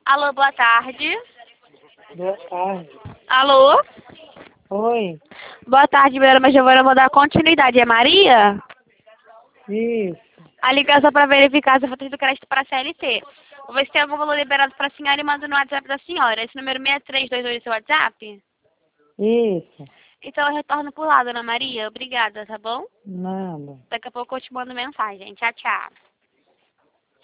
Alô, boa tarde. Boa tarde. Alô? Oi. Boa tarde, meu nome é Giovana, vou dar continuidade. É Maria? Isso. A ligação para verificar se você do crédito para a CLT. Vou ver se tem algum valor liberado para a senhora e mando no WhatsApp da senhora. Esse número 6322 é seu WhatsApp? Isso. Então eu retorno por lá, dona Maria. Obrigada, tá bom? Nada. Daqui a pouco eu te mando mensagem. Tchau, tchau.